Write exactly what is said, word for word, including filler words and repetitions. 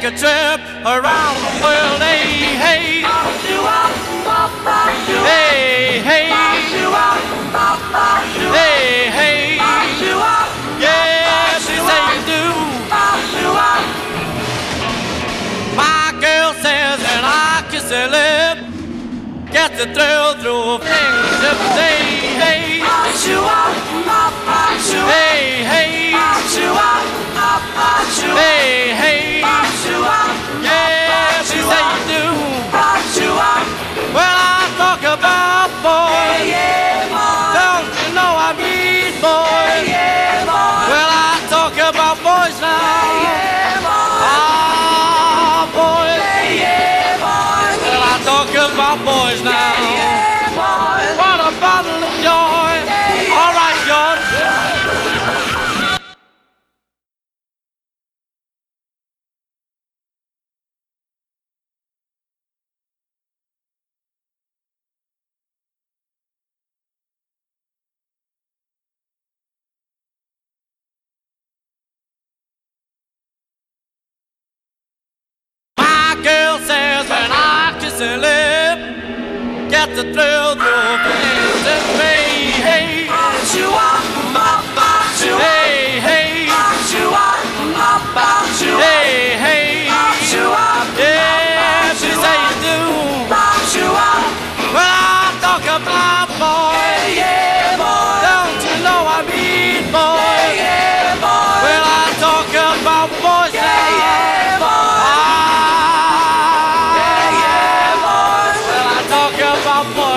a trip around the world. Hey, hey, hey, hey, hey, hey, yes, she say you do. My girl says that I kiss her lip, get the thrill through her fingertips. Hey, hey, hey, hey, hey, hey, yeah, she say you do. Well, I talk about boys, don't you know I mean boys? Well, I talk about boys now. Ah, boys. Well, I talk about boys now. What a bottle of joy. All right, George. My girl says when I kiss her lip, get the thrill through her fingers and hey, hey, hey, hey, hey, hey, yeah, she say you do. Well, I talk about boys, don't you know I mean boys? Well, I talk about boys now. Ah, well, I talk about boys.